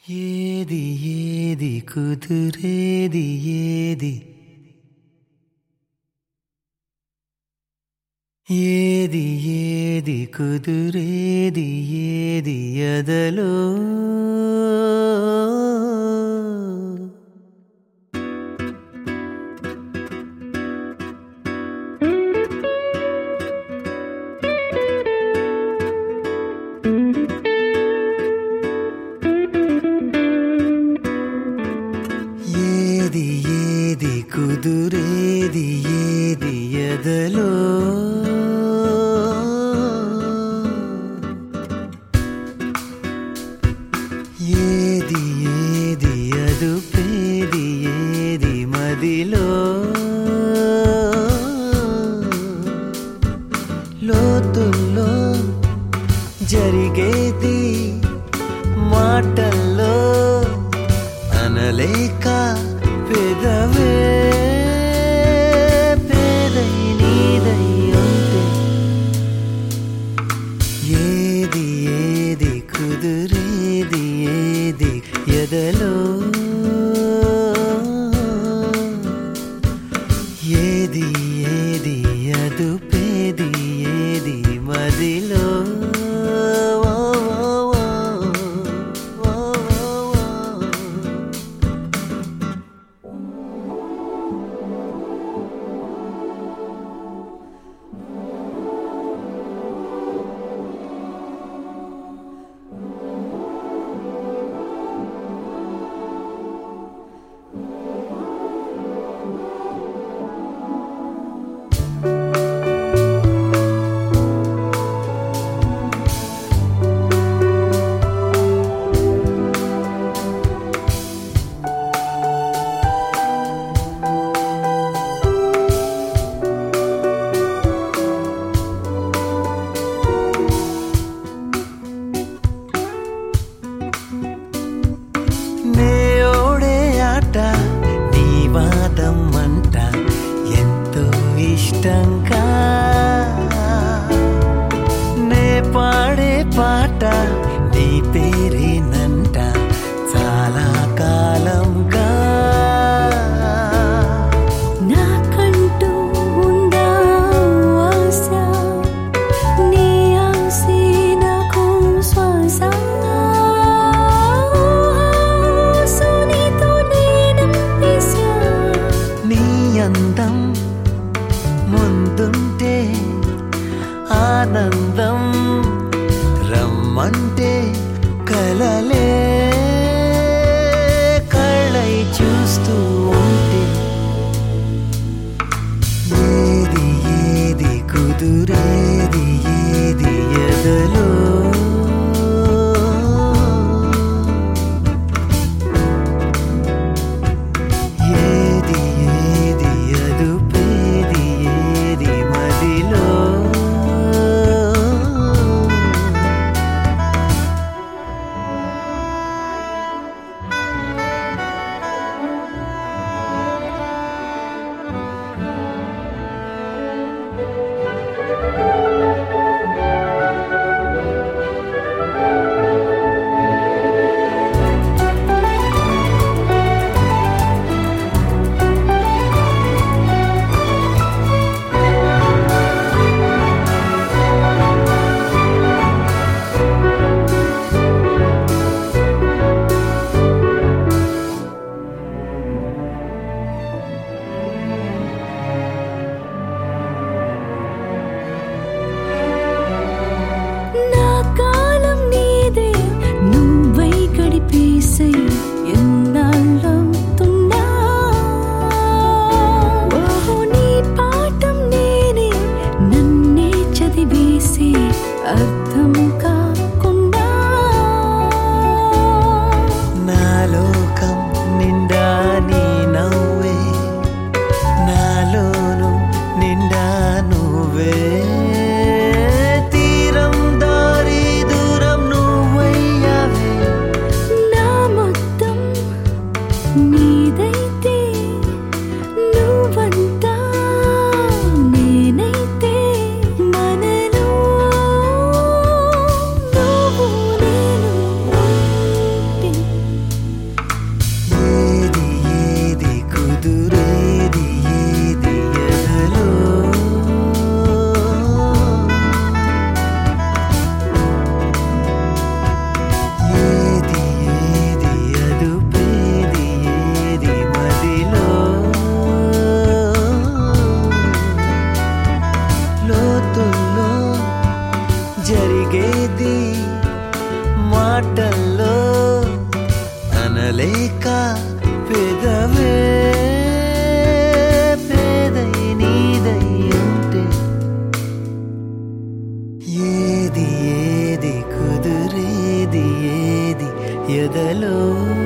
ఏది ఏది కుదురేది ఏది ఏది ఏది కుదురేది ఏది ఎదలో ఏది ఏది కుదురేది ఏది ఎదలో ఏది ఏది అదుపేది ఏది మదిలో లోతుల్లో జరిగేది మాటల్లో అనలేక పెదవే పేదై నీదై ఉంటే ఏది ఏది కుదురేది ఏది ఎదలో ఏది ఏది అదుపేది ఏది మదిలో నీ వాదం అంట ఎంతో ఇష్టంగా నే పాడే పాట నీ పేరేనంట చాలా కాలంగా నాకంటూ ఉందా ఆశ నీ ఆశే నాకు శ్వాస అందం ముందుంటే ఆనందం రమ్మంటే కలలే కళ్ళై చూస్తూ ఉంటే ఏది ఏది కుదురేది ఏది ఎదలో అనలేక పెదవే పేదై నీదై ఉంటే ఏది ఏది కుదురేది ఏది ఎదలో